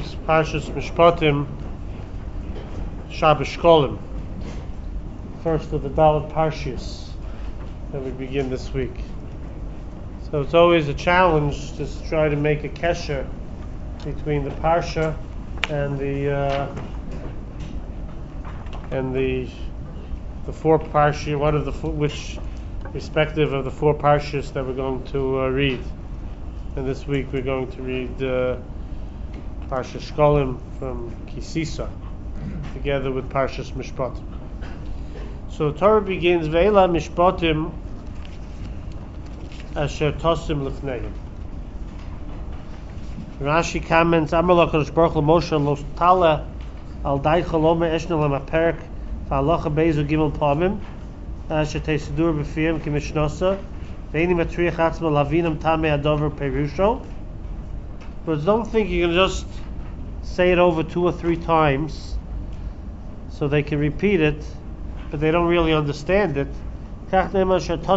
week's Parshas Mishpatim, Shabbos Shkolim, first of the Dalet Parshias that we begin this week. So it's always a challenge to try to make a kesher between the Parsha and the four Parshias, one of the which respective of the four Parshias that we're going to read. And this week we're going to read Parshas Shkolim from Kisisa, together with Parshas Mishpatim. So the Torah begins, Ve'ela Mishpatim Asher Tosim Lefneim. Rashi comments, Amar LaKadosh Baruch Hu Moshe Lo Tala Al Dai Chalome Eshna Lamaperek Fa'alacha Bezu Gimel Pamim Asher Tesidur B'fiyem Kimishnosa Ve'ini Matriach Atzma Lavinam Tamei Adover Perusho. But don't think you can just say it over 2 or 3 times so they can repeat it, but they don't really understand it. You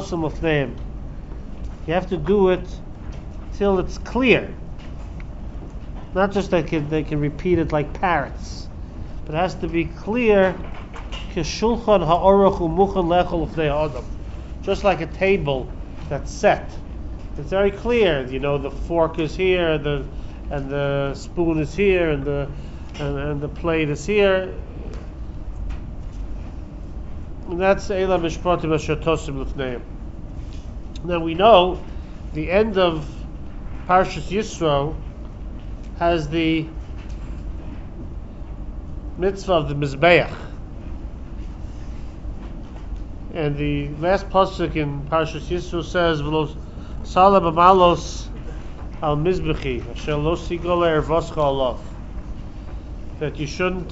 have to do it till it's clear. Not just that they can repeat it like parrots, but it has to be clear. Just like a table that's set. It's very clear. You know, the fork is here, and the spoon is here, and the plate is here. And that's Eila Mishpatim Asher Tosim Lefneim. Now we know the end of Parshas Yisro has the mitzvah of the Mizbeach. And the last pasuk in Parshas Yisro says, "V'lo sala b'malos al mizbechi asher lo sigol ervoscha alav." That you shouldn't.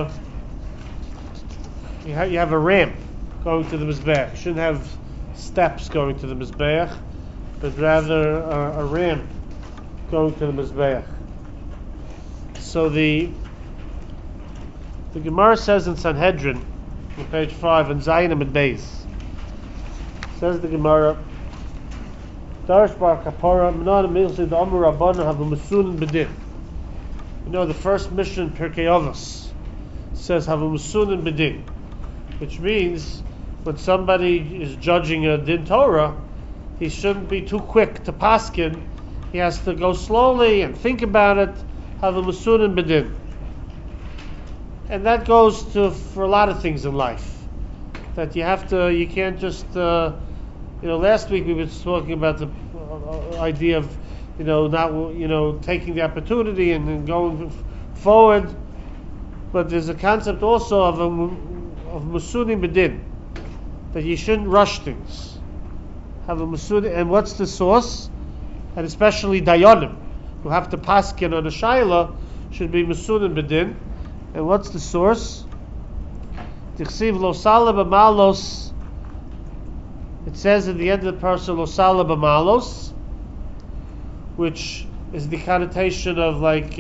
You have a ramp going to the Mizbeach. You shouldn't have steps going to the Mizbeach, but rather a ramp going to the Mizbeach. So the Gemara says in Sanhedrin, on page 5, in Zayin and Beis, says the Gemara, Darish bar kapara minad milsi the Amur Rabbana have a Masunin bedin. You know, the first mission Pirkei Avos says have a Masunin bedin, which means when somebody is judging a din Torah, he shouldn't be too quick to paskin. He has to go slowly and think about it. Have a Masunin bedin. And that goes for a lot of things in life. That you can't just, last week we were talking about the idea of, not, taking the opportunity and going forward. But there's a concept also of Masunim Bedin, that you shouldn't rush things. Have a Masunim, and what's the source? And especially Dayanim, who have to paskin on a Shaila, should be Masunim Bedin. And what's the source? Tichsiv lo sala b'malos. It says in the end of the parsha lo sala b'malos, which is the connotation of like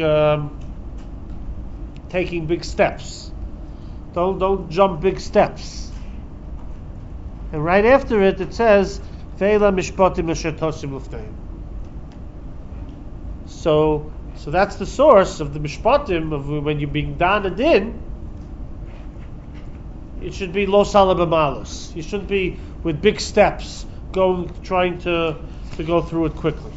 taking big steps. Don't jump big steps. And right after it says ve'ela mishpatim asher tosim lefneim. So that's the source of the mishpatim of when you're being dan a din. It should be lo sala b'malos. You shouldn't be with big steps trying to go through it quickly.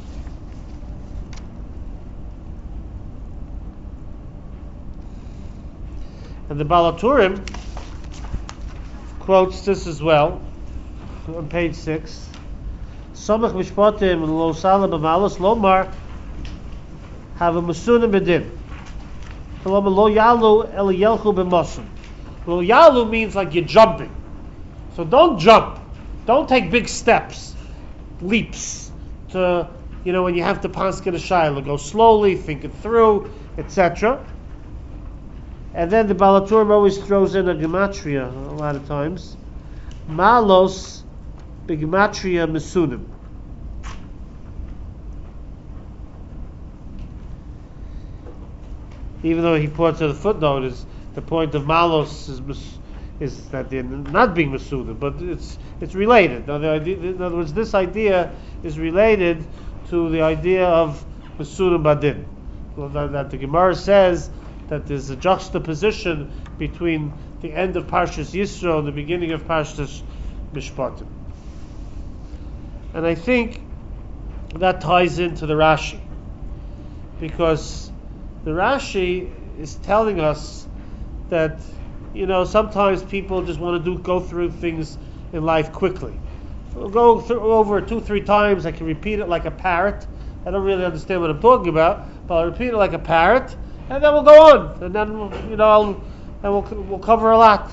And the Balaturim quotes this as well on page 6. Somach mishpatim lo sala b'malos lomar have a Masunim bedin. Lo yalu el yelchu b'masun. Lo yalu means like you're jumping. So don't jump. Don't take big steps, leaps to, when you have to paskin a shayla. Go slowly, think it through, etc. And then the Balaturim always throws in a gematria a lot of times. Malos b'gematria Masunim. Even though he puts in the footnote, is the point of malos is that they're not being masudim, but it's related. Now, in other words, this idea is related to the idea of masudim badin. that the Gemara says that there's a juxtaposition between the end of Parshas Yisro and the beginning of Parshas Mishpatim. And I think that ties into the Rashi, because the Rashi is telling us that, sometimes people just want to go through things in life quickly. We'll go through over 2-3 times. I can repeat it like a parrot. I don't really understand what I'm talking about, but I'll repeat it like a parrot, and then we'll go on, and then we'll cover a lot.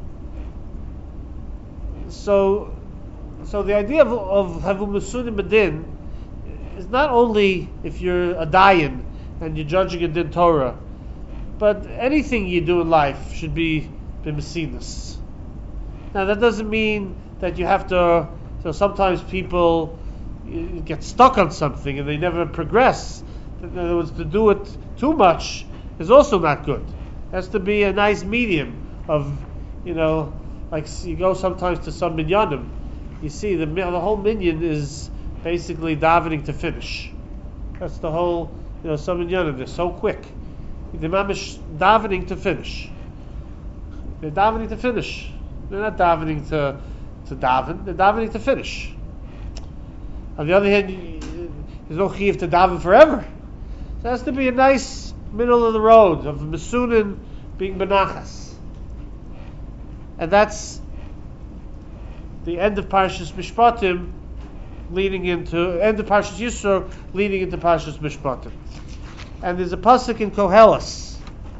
So the idea of Havu Masunim B'Din is not only if you're a dayan and you're judging a din Torah, but anything you do in life should be b'mesinus. Now that doesn't mean that you have to. So sometimes people get stuck on something and they never progress. In other words, to do it too much is also not good. It has to be a nice medium of, like you go sometimes to some minyanim, you see the whole minyan is basically davening to finish. That's the whole, some minyanim, they're so quick. They're mamish davening to finish. They're davening to finish. They're not davening to daven, they're davening to finish. On the other hand, there's no chiyuv to daven forever. So it has to be a nice middle of the road of Mesunin being benachas. And that's the end of Parshas Mishpatim leading into, end of Parshas Yisro leading into Parshas Mishpatim. And there's a pasuk in Koheles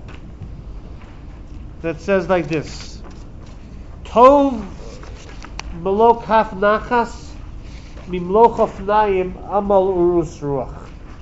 that says like this: Tov Melo kaf nachas mimloch ofnayim amal urus ruach.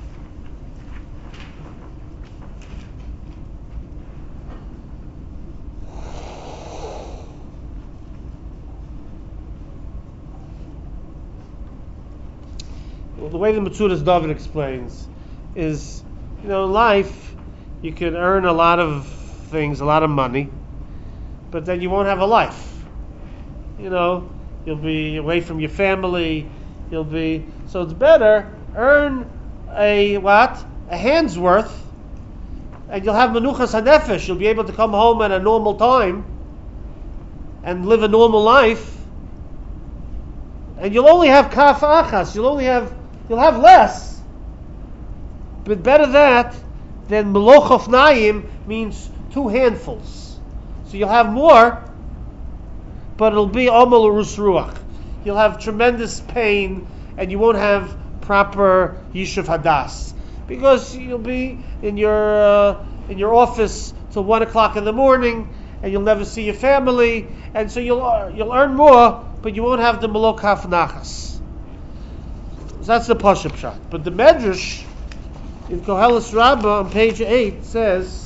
Well, the way the Metzudas David explains is, in life you can earn a lot of things, a lot of money, but then you won't have a life. You'll be away from your family. So it's better earn a hand's worth, and you'll have menuchas hanefesh. You'll be able to come home at a normal time and live a normal life, and you'll only have kaf achas. You'll have less, but better that than meloch ofnayim means 2 handfuls. So you'll have more, but it'll be amal urus ruach. You'll have tremendous pain, and you won't have proper yishuv hadas, because you'll be in your office till 1:00 in the morning, and you'll never see your family, and so you'll earn more, but you won't have the melo kaf nachas. So that's the pashup shot. But the Medrash in Koheles Rabbah on page 8 says,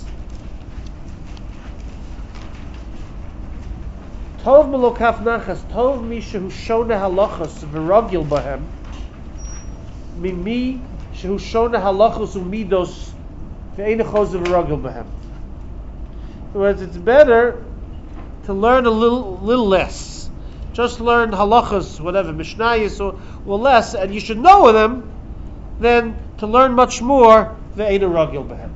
Tov melo kaf nachas, tov mi shehu shona halachos v'ragil bahem, mimi shehu shona halachos umidos ve'enachos v'ragil bahem. In other words, it's better to learn a little less. Just learn halachos, whatever, mishnayos or less, and you should know them, than to learn much more ve'enachos bahem.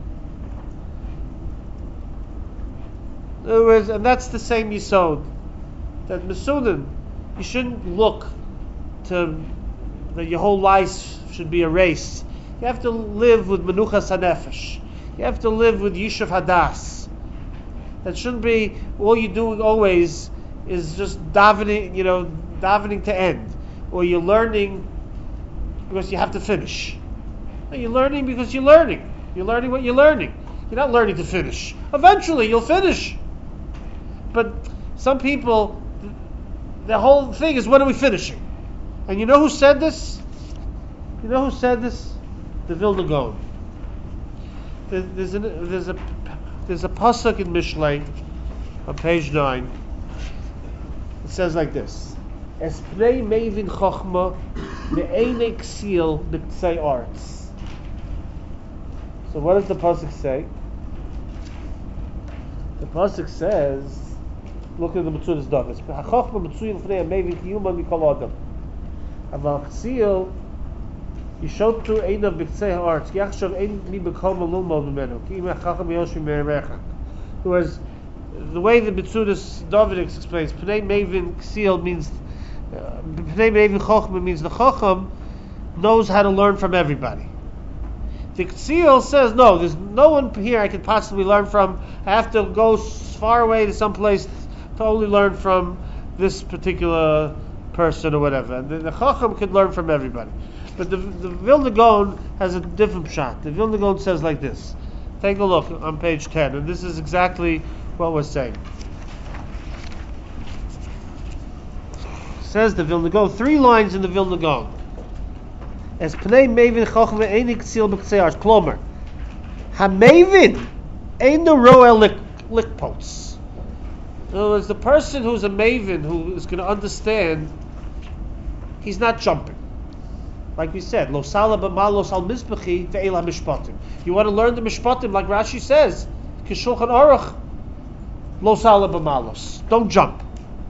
In other words, and that's the same yisod. That Mesunin, you shouldn't look to that your whole life should be a race. You have to live with menuchas hanefesh. You have to live with yishuv hadas. That shouldn't be all you're doing always is just davening to end, or you're learning because you have to finish. No, you're learning because you're learning. You're learning what you're learning. You're not learning to finish. Eventually, you'll finish. But some people, the whole thing is, when are we finishing? And you know who said this? The Vilna Gaon. There's a pasuk in Mishlei on page 9. It says like this: Es pnei mevin chochma me'enei ksil b'ktsei arts. So what does the pasuk say? The pasuk says, look at the Metzudas David. Hachachma Metzuyin Fnei Mevin Kiyuman Mikol Adam. Aval Ksil Yishotu einav b'ktzei ha'aretz, yachshav ein mi b'kol lilmod mimenu, ki im ha'chacham yoshvi me'erechak. Whereas, the way the Metzudas David explains, Pnei Mevin Ksil means, Pnei Mevin Chochma means the Chacham knows how to learn from everybody. The Ksil says, no, there's no one here I could possibly learn from. I have to go far away to some place to only learn from this particular person or whatever. And the Chacham could learn from everybody. But the Vilna Gaon has a different shot. The Vilna Gaon says like this. Take a look on page 10, and this is exactly what we're saying. Says the Vilna Gaon, 3 lines in the Vilna Gaon. As Pnei Mevin Chochma Einik Ksil B'Ktzei Ha'aretz. Klomer, HaMevin Eino Roel Likpots. In other words, the person who's a Mevin, who is going to understand, he's not jumping. Like we said, Lo Sala B'Malos Al Mizbechi Ve'el HaMishpatim. You want to learn the Mishpatim, like Rashi says, K'Shulchan Aruch, Lo Sala B'Malos. Don't jump.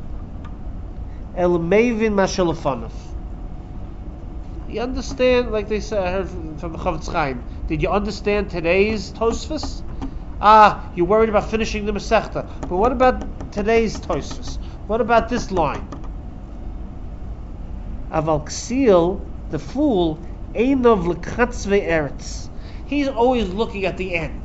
El Mevin Mashalafanov. You understand, like they said, I heard from the Chavetz Chaim, did you understand today's Tosfos? You're worried about finishing the Masechta. But what about today's Tosfos? What about this line? Aval Ksil, the fool, Einov L'Katzvei Eretz. He's always looking at the end.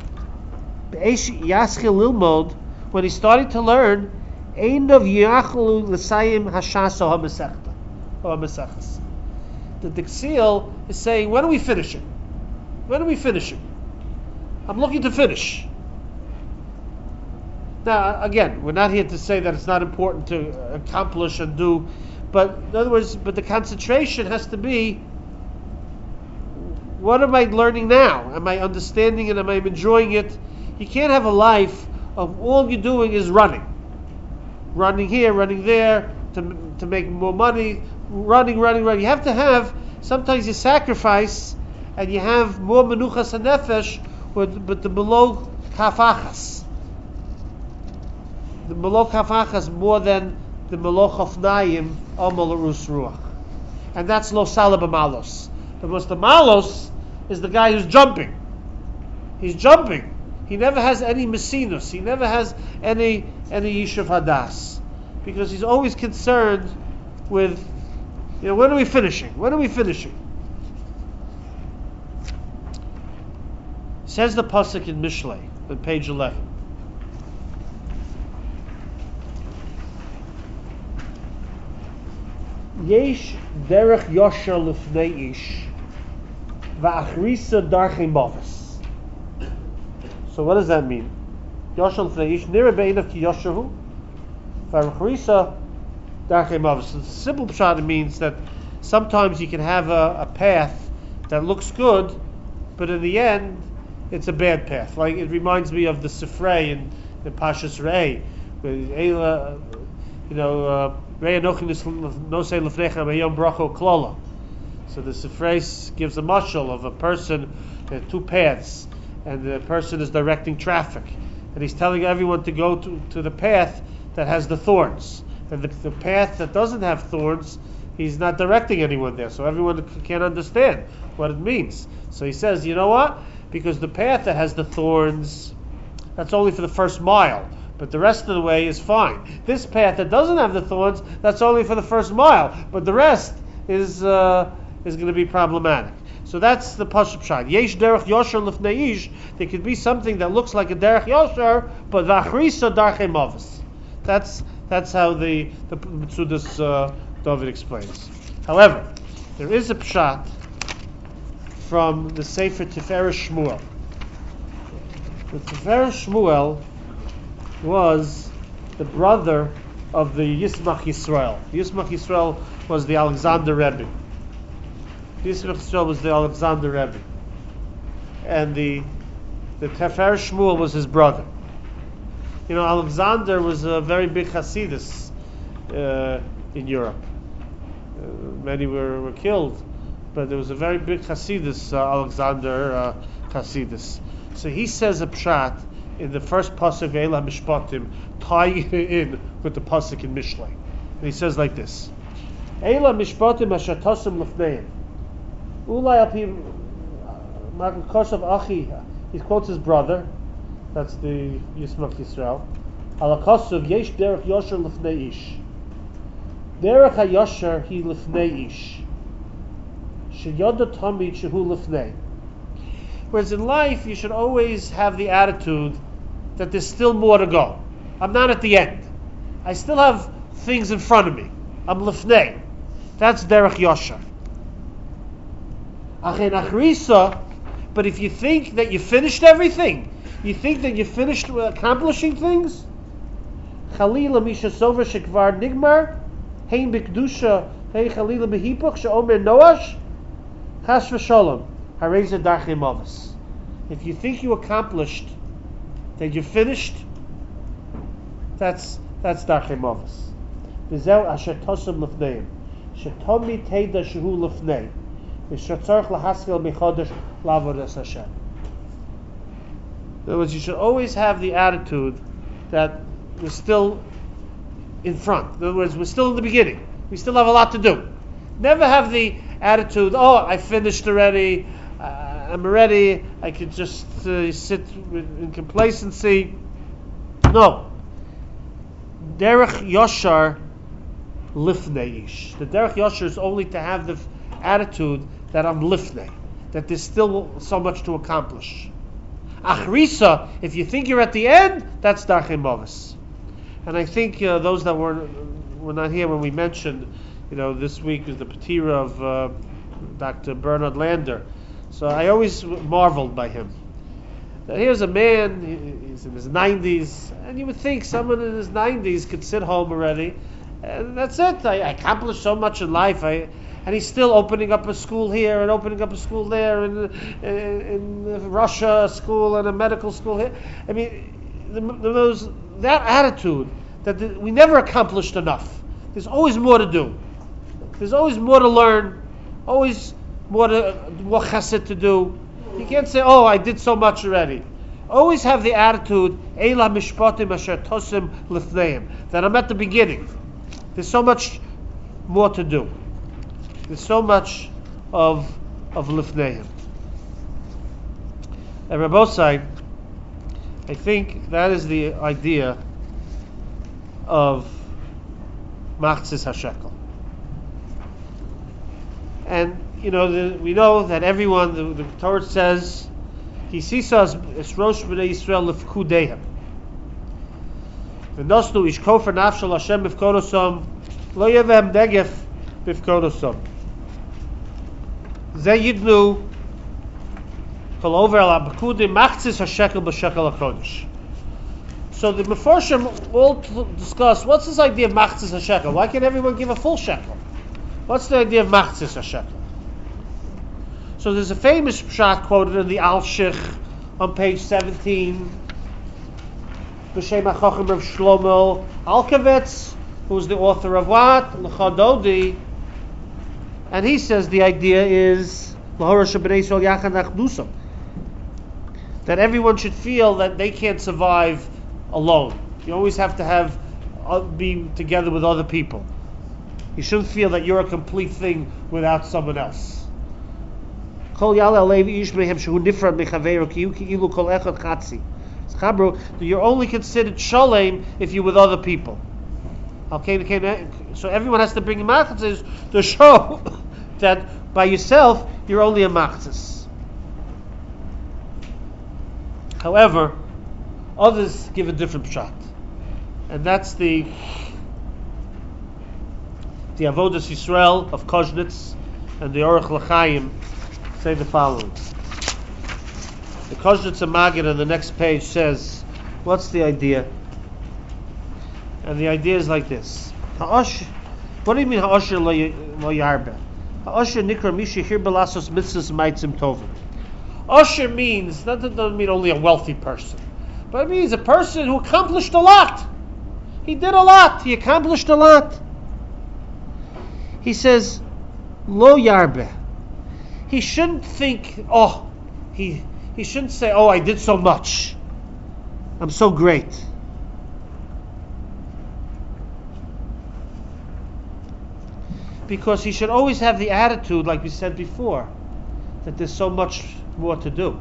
Yaschil Lilmod, when he's starting to learn, Einov Yachlu L'Sayim Hashaso HaMasechta, or HaMasechas. The Ksil is saying, when are we finishing? When are we finishing? I'm looking to finish. Now, again, we're not here to say that it's not important to accomplish and do, but in other words, but the concentration has to be, what am I learning now? Am I understanding it? Am I enjoying it? You can't have a life of all you're doing is running. Running here, running there, to make more money, running. You have to have, sometimes you sacrifice, and you have more menuchas and nefesh, but the below kafachas. The below kafachas more than the below chofnayim amal rus ruach. And that's lo sala b'malos. Because the malos is the guy who's jumping. He's jumping. He never has any mesinus. He never has any yishuv hadas. Because he's always concerned with, when are we finishing? When are we finishing? Says the pasuk in Mishlei on page 11. Yesh derech yosher lefnei ish va'achrisa darchei mavis. So what does that mean? Yosher lefnei ish nira be'inav ki yosheru va'achrisa darchei mavis. The simple pshat means that sometimes you can have a path that looks good, but in the end it's a bad path. Like it reminds me of the Sifrei in Pashas Rei, where Rei Anochi Nosei Lefnecha Meyom Bracho Klala. So the Sifrei gives a mashal of a person, 2 paths, and the person is directing traffic, and he's telling everyone to go to the path that has the thorns, and the path that doesn't have thorns, he's not directing anyone there, so everyone can't understand what it means. So he says, you know what? Because the path that has the thorns, that's only for the first mile, but the rest of the way is fine. This path that doesn't have the thorns, that's only for the first mile, but the rest is going to be problematic. So that's the Pashup Shad. Yesh derech yosher lefnei ish. There could be something that looks like a derech yosher, but v'achrisa darchei mavis. That's how the Metzudas David explains. However, there is a pshat from the Sefer Tiferes Shmuel. The Tiferes Shmuel was the brother of the Yismach Yisrael. Yismach Yisrael was the Alexander Rebbe. Yismach Yisrael was the Alexander Rebbe. And the Tiferes Shmuel was his brother. Alexander was a very big Hasidus in Europe. Many were killed, but there was a very big Hasidus, Alexander Hasidus. So he says a pshat in the first pasuk Eila Mishpatim, tying it in with the pasuk in Mishlei. And he says like this: Eila Mishpatim Hashatasim Lefneim Ulay api Makos Achi. He quotes his brother. That's the Yismach Yisrael. Alakosov yesh derech yosher lifnei ish. Derech hayosher he lifnei ish. Sheyoda tamid shehu lifnei. Whereas in life, you should always have the attitude that there's still more to go. I'm not at the end. I still have things in front of me. I'm lifnei. That's derech yosher. Achen achrisa. But if you think that you finished everything, you think that you finished accomplishing things, Chalila misha sover shekvar nigmar, hein b'kedusha, hein chalila b'hipuch, she'omer noash, chas v'sholom, hareza darchei mavos. If you think you accomplished, that you finished, that's darchei mavos. V'zeu asher tosem lefneim, shetomi teida shehu lefnei, v'shetzorch lahaskil mechodesh lavodas Hashem. In other words, you should always have the attitude that we're still in front. In other words, we're still in the beginning. We still have a lot to do. Never have the attitude, oh, I finished already, I'm ready, I could just sit in complacency. No. Derech Yoshar Lifnei Ish. The Derech Yoshar is only to have the attitude that I'm Lifnei, that there's still so much to accomplish. Achrisa, if you think you're at the end, that's Darchei Mavos. And I think those that were not here when we mentioned, this week is the Patira of Dr. Bernard Lander. So I always marveled by him. Now here's a man, he's in his 90s, and you would think someone in his 90s could sit home already, and that's it. I accomplished so much in life. And he's still opening up a school here and opening up a school there, in Russia, a school and a medical school here. I mean, that attitude that we never accomplished enough. There's always more to do. There's always more to learn. Always more chesed to do. You can't say, "Oh, I did so much already." Always have the attitude, "Eila mishpatim asher tosim lifneim," that I'm at the beginning. There's so much more to do. There's so much of lifneim. And Rabbosai, I think that is the idea of machzis hashekel. And we know that everyone, the Torah says, "Ki sisas es rosh b'nei Yisrael lefkudehem." V'nosnu ish kofer nafshel Hashem b'fkodosom lo yevem negef b'fkodosom. Ze yidnu kol over al abkudim machzis hashekel b'shekel hakodesh. So the Mefarshim all discuss, what's this idea of machzis hashekel? Why can't everyone give a full shekel? What's the idea of machzis hashekel? So there's a famous pshat quoted in the Al-Shich on page 17. B'shem HaChacham of Shlomo Alkavitz, who's the author of what? L'chadodi. And he says the idea is that everyone should feel that they can't survive alone. You always have to be together with other people. You shouldn't feel that you're a complete thing without someone else. You're only considered shalem if you're with other people. Okay, so everyone has to bring machzis to show that by yourself you're only a machzis. However, others give a different pshat, and that's the Avodas Yisrael of Koznitz and the Orach L'Chaim say the following. The Koznitz Maggid on the next page says, what's the idea? And the idea is like this. What do you mean ha'osher lo yarbe? Ha'osher nikra mishi hir belasos mitzvahs maitzim tovim. Osher means, that doesn't mean only a wealthy person, but it means a person who accomplished a lot. He did a lot. He accomplished a lot. He says, lo yarbe. He shouldn't think, he shouldn't say, I did so much. I'm so great. Because he should always have the attitude, like we said before, that there's so much more to do.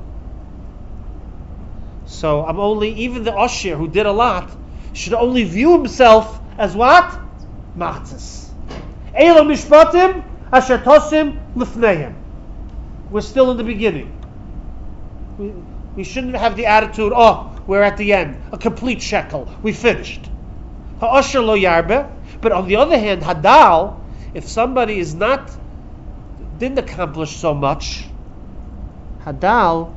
So I'm only, even the Oshir who did a lot, should only view himself as what? Machzis. Eila mishpatim asher tosim lifneim. We're still in the beginning. We shouldn't have the attitude, oh, we're at the end, a complete shekel, we finished. Ha'osher lo yarbe. But on the other hand, hadal, if somebody didn't accomplish so much, hadal,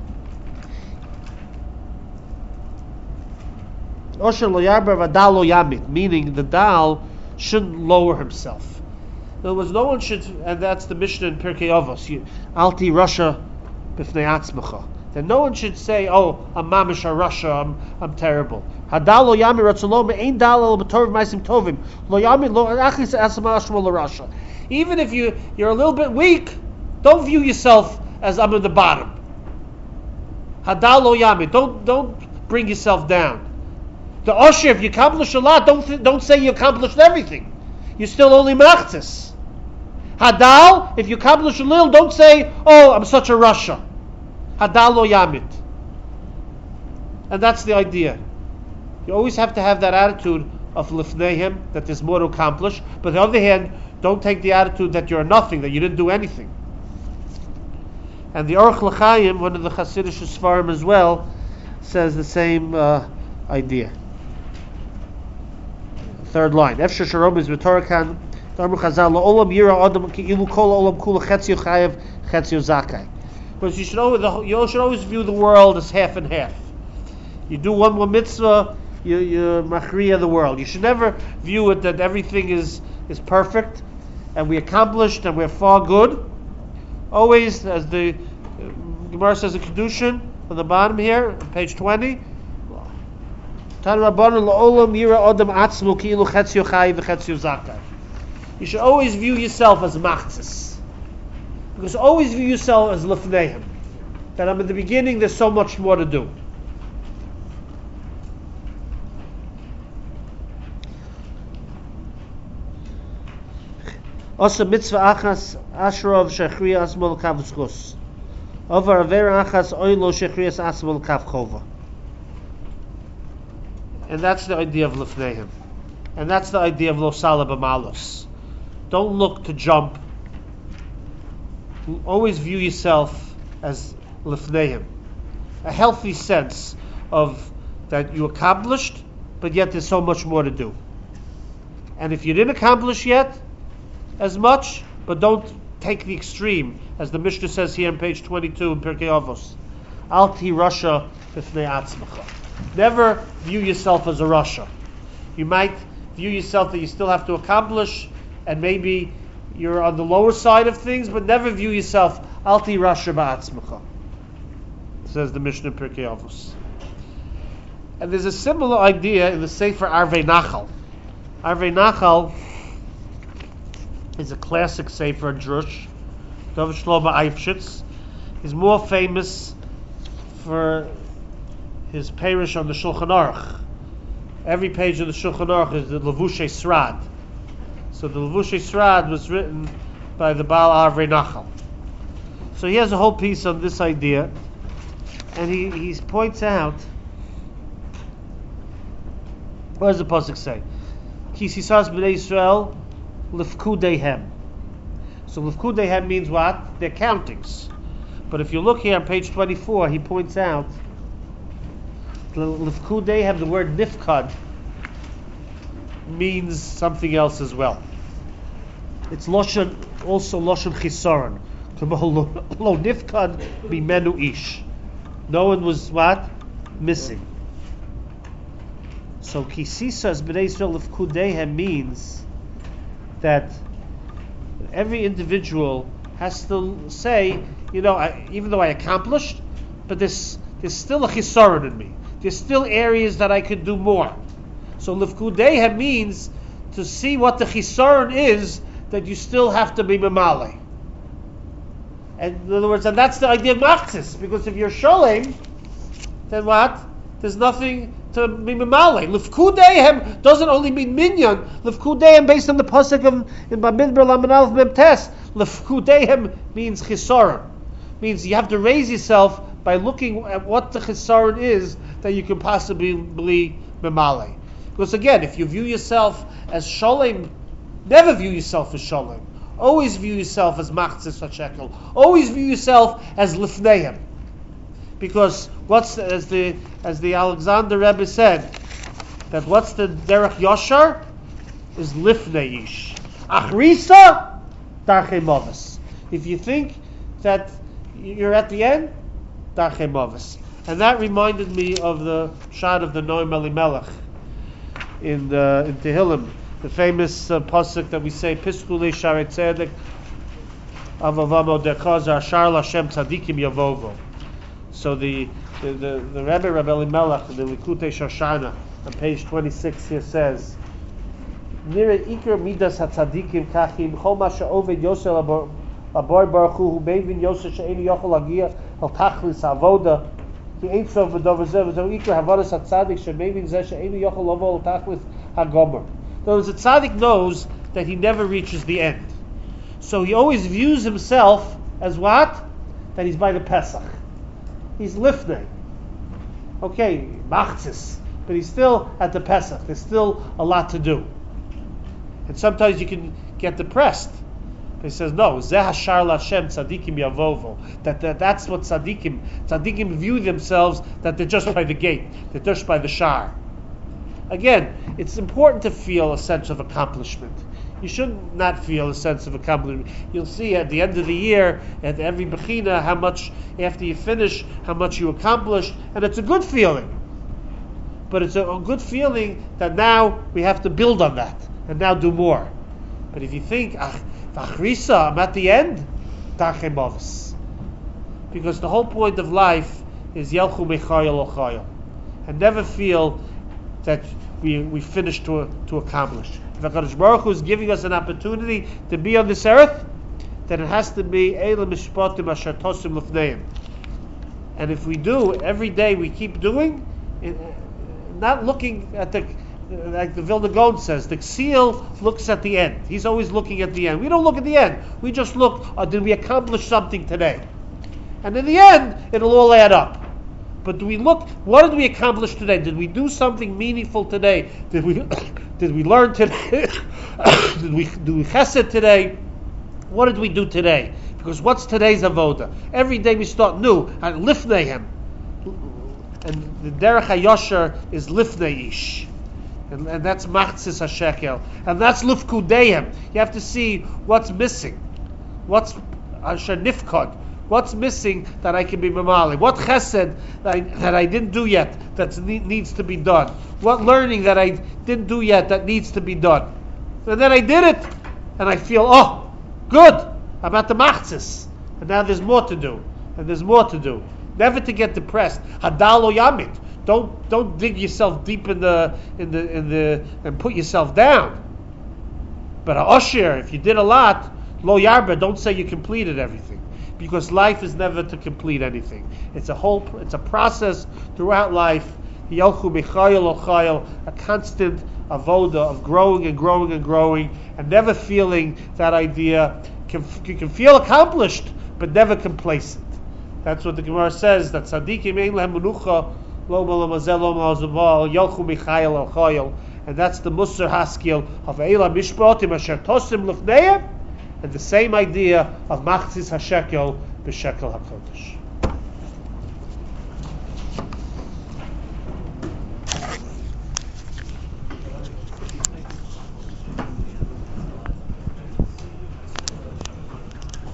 osher lo yarbe vadal lo yamit, meaning the dal shouldn't lower himself. In other words, no one should, and that's the Mishnah in Pirkei Avos, Alti Rasha b'fnei atzmecha. Then no one should say, "Oh, I'm mamish a Rasha, I'm terrible." Hadal lo yami ratzolom ein dal lo b'torv ma'asim tovim lo yami lo achis asma ashma lo Rasha. Even if you're a little bit weak, don't view yourself as I'm in the bottom. Hadal lo yami, don't bring yourself down. The Osher, if you accomplish a lot, don't say you accomplished everything. You're still only machzis. Hadal, if you accomplish a little, don't say, "Oh, I'm such a Rasha." Hadal lo yamit. And that's the idea. You always have to have that attitude of lifneihem, that there's more to accomplish. But on the other hand, don't take the attitude that you're nothing, that you didn't do anything. And the Orach L'Chaim, one of the Hasidic Sfarim as well, says the same idea. Third line. Efshar sharom is v'torakan Darmu Chazal la'olam yira adam ki ilu kol olam kula chetzio chayev chetzio zakai. Because you should always view the world as half and half. You do one more mitzvah, you machriya the world. You should never view it that everything is perfect and we accomplished and we're far good. Always, as the Gemara says in Kedushin, on the bottom here, on page 20, you should always view yourself as machzis. Because always view yourself as lefneihem. That I'm at the beginning, there's so much more to do. Also mitzvah achas ashrov shechriya asmol kavskos. Over avera achas oilo shechriya asmol kavchova. And that's the idea of lefneihem. And that's the idea of lo sala b'malos. Don't look to jump. Always view yourself as lefneihem. A healthy sense of that you accomplished, but yet there's so much more to do. And if you didn't accomplish yet as much, but don't take the extreme, as the Mishnah says here on page 22 in Pirkei Avos. Alti Rasha b'fnei atzmecha. Never view yourself as a Rasha. You might view yourself that you still have to accomplish, and maybe you're on the lower side of things, but never view yourself Alti Rasha ba'atzmecha, says the Mishnah in Pirkei Avos. And there's a similar idea in the Sefer Arvei Nachal. Arvei Nachal is a classic Sefer Drush. Dov Shlomo Eifshitz is more famous for his parish on the Shulchan Aruch. Every page of the Shulchan Aruch is the Levushay Srad. So the Levushay Srad was written by the Baal Arvei Nachal. So he has a whole piece on this idea, and he points out, what does the pasuk say? Ki sisas b'nei Yisrael lifkudehem. So lifkudehem means what? Their countings. But if you look here on page 24, he points out lifkudehem, the word nifkad, means something else as well. It's loshen, also loshen chisaron. Lo nifkad bimenu ish. No one was what? Missing. So kisisas b'nei Yisrael lifkudehem means that every individual has to say, even though I accomplished, but there's still a chisaron in me. There's still areas that I could do more. So lifkudehem means to see what the chisaron is that you still have to be memale. And in other words, and that's the idea of machzis, because if you're sholem, then what? There's nothing to be memale. Lifkudehem doesn't only mean minyan. Lifkudehem, based on the pasuk in Bamidbar Laman Aleph Mem Tes, lifkudehem means chisaron. means you have to raise yourself by looking at what the chesaron is that you can possibly be memale. Because again, if you view yourself as sholem, never view yourself as sholem. Always view yourself as machzis hashekel. Always view yourself as lifneihem. Because as the Alexander Rebbe said, that what's the derech yashar is lifneish. Achrisa darchei mavis. If you think that you're at the end, darchei mavis. And that reminded me of the shot of the Noam Elimelech in Tehillim, the famous pasuk that we say, Piskule Sharei Tzedek Avavamo Dekazar Shar Lashem Tzadikim Yavovo. So the Rebbe Rabbi Elimelech, the Likutei Shoshana, on page 26 here says, Nire Iker Midas HaTzadikim Kachim Chol Ma She'oved Yosel Abor Baruch Hu Mevin Yosel She'eni Yochel Agia El Tachlis Avoda Ki Ein Sof V'Dover Zeh V'Zo Iker Havodas HaTzadik She'mevin Zeh She'eni Yochel Avo El Tachlis HaGomer. In other words, the tzaddik knows that he never reaches the end. So he always views himself as what? That he's by the Pesach. He's lifnei. Okay, machzis. But he's still at the Pesach. There's still a lot to do. And sometimes you can get depressed. But he says, no, Zeh hashar Lashem tzadikim yavovo. That's what tzadikim view themselves, that they're just by the gate. They're just by the shar. Again, it's important to feel a sense of accomplishment. You should not feel a sense of accomplishment. You'll see at the end of the year, at every bechina, how much, after you finish, how much you accomplished, and it's a good feeling. But it's a good feeling that now we have to build on that, and now do more. But if you think, Achrisa, I'm at the end, Darchei Mavis. Because the whole point of life is Yelchu Mechayel Ochayel. And never feel that we finished to accomplish. If HaKadosh Baruch Hu is giving us an opportunity to be on this earth, then it has to be Eila Mishpatim Asher Tosim Lufneim. And if we do, every day we keep doing, not looking at like the Vilna Gaon says, the Ksiel looks at the end. He's always looking at the end. We don't look at the end. We just look, did we accomplish something today? And in the end, it'll all add up. But do we look, what did we accomplish today? Did we do something meaningful today? Did we learn today? did we do chesed today? What did we do today? Because what's today's avoda? Every day we start new, and lifneihem. And the derech hayosher is lifnei-ish. And that's machzis hashekel. And that's lufkudehem. You have to see what's missing. What's asher nifkod. What's missing that I can be mamali? What chesed that I didn't do yet that needs to be done? What learning that I didn't do yet that needs to be done? And then I did it, and I feel, oh, good, I'm at the machzis. And now there's more to do, and there's more to do. Never to get depressed. Hadalo yamit. Don't dig yourself deep in the and put yourself down. But ha'oshir, if you did a lot, lo yarba, don't say you completed everything. Because life is never to complete anything. It's a process throughout life. Yelchu Michayel Ochayel, a constant avoda of growing and growing and growing, and never feeling that idea. You can feel accomplished, but never complacent. That's what the Gemara says. That tzadikim ein lehem menucha lo malamazel lo malazaval yelchu Michayel Ochayel, and that's the Musar Haskil of Eila Mishpatim Asher Tosim Lefneim. And the same idea of Machzis HaShekel b'Shekel HaKodesh.